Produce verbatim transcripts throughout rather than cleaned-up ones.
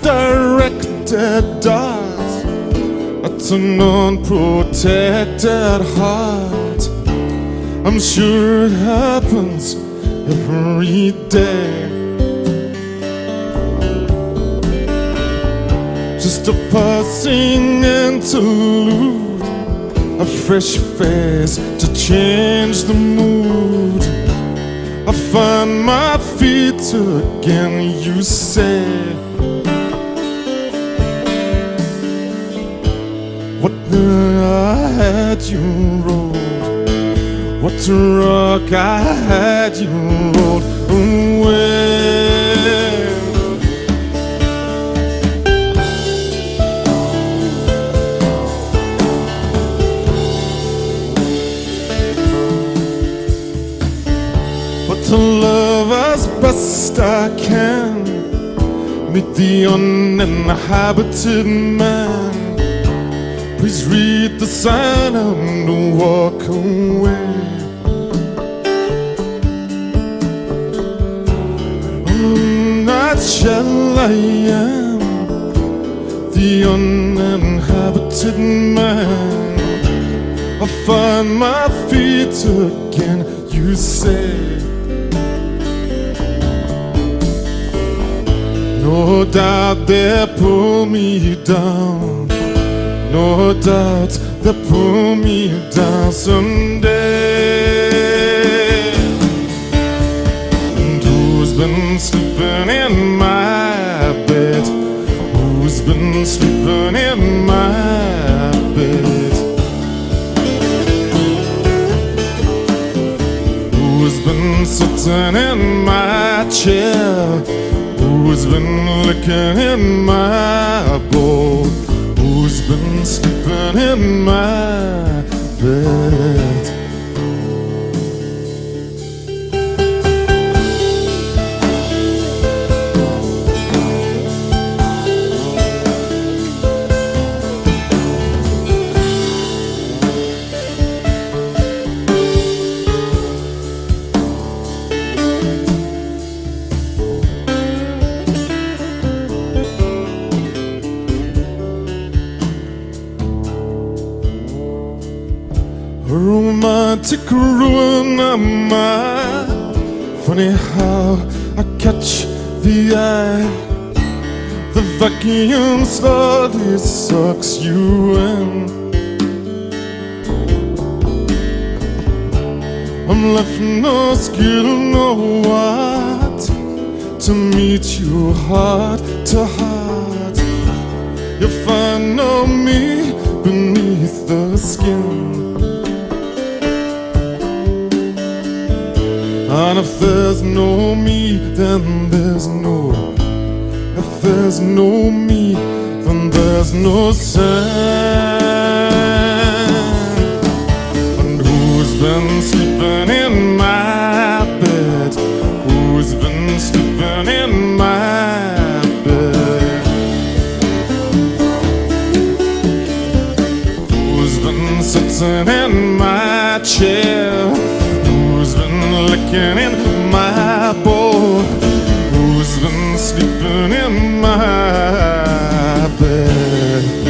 misdirected darts at an unprotected heart. I'm sure it happens every day. Just a passing interlude, a fresh face to change the mood. I find my feet again, you say. What I had you rolled, what rock I had you rolled away. To love as best I can, meet the uninhabited man. Please read the sign and walk away. Oh, not shall I am the uninhabited man. I find my feet again, you say. No doubt they'll pull me down, no doubt they'll pull me down someday. And who's been sleeping in my bed? Who's been sleeping in my bed? Who's been sitting in my chair? Who's been licking in my bowl? Who's been sleeping in my bed? A romantic ruin am I. Funny how I catch the eye. The vacuum slowly sucks you in. I'm left no skill, no what to meet you heart to heart. You'll find no me beneath the skin. And if there's no me, then there's no. If there's no me, then there's no sand. And who's been sleeping in my bed? Who's been sleeping in my bed? Who's been sitting in my chair? Who's been licking in my bowl? Who's been sleeping in my bed?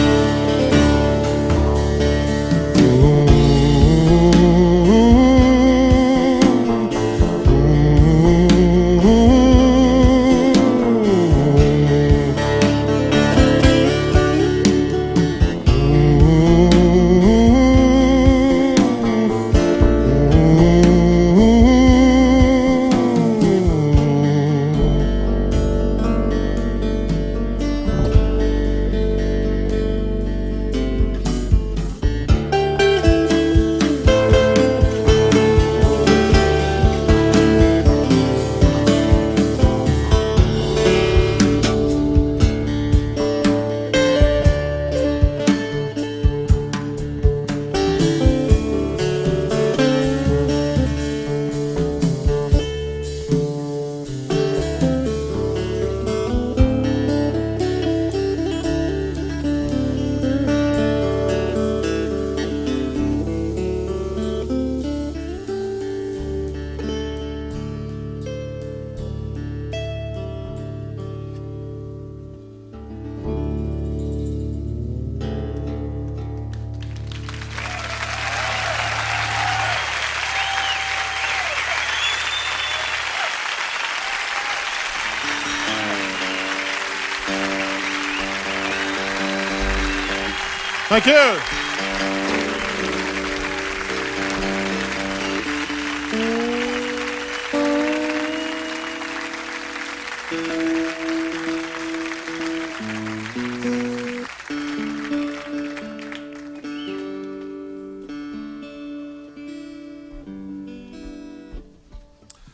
Thank you.